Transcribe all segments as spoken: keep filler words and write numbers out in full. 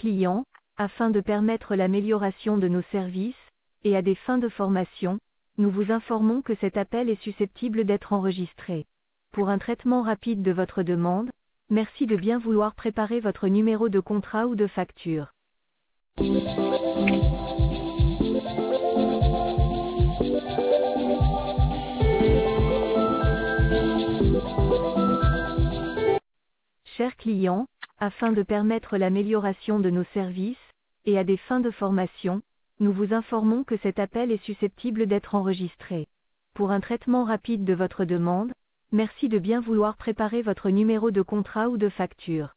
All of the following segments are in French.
client, afin de permettre l'amélioration de nos services, et à des fins de formation, nous vous informons que cet appel est susceptible d'être enregistré. Pour un traitement rapide de votre demande, merci de bien vouloir préparer votre numéro de contrat ou de facture. Chers clients, afin de permettre l'amélioration de nos services, et à des fins de formation, nous vous informons que cet appel est susceptible d'être enregistré. Pour un traitement rapide de votre demande, merci de bien vouloir préparer votre numéro de contrat ou de facture.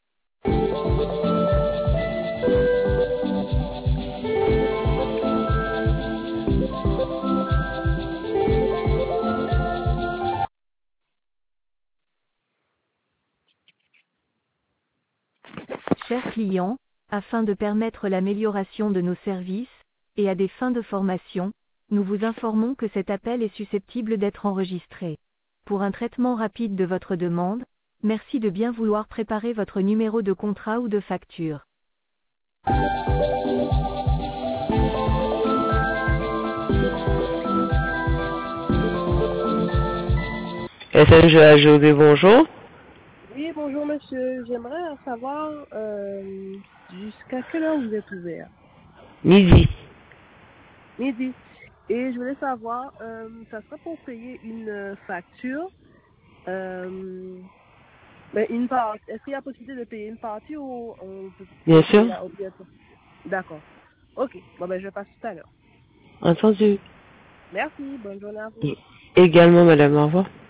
Chers clients, afin de permettre l'amélioration de nos services, et à des fins de formation, nous vous informons que cet appel est susceptible d'être enregistré. Pour un traitement rapide de votre demande, merci de bien vouloir préparer votre numéro de contrat ou de facture. S N G A G O D, bonjour. Oui, bonjour monsieur. J'aimerais savoir euh, jusqu'à quelle heure vous êtes ouvert. Midi. Midi. Et je voulais savoir, euh, ça serait pour payer une facture, euh, mais une part. Est-ce qu'il y a possibilité de payer une partie ou on peut Bien sûr. la obligatoire? D'accord. Ok. Bon ben je passe tout à l'heure. Entendu. Merci. Bonne journée à vous. Également, madame, au revoir.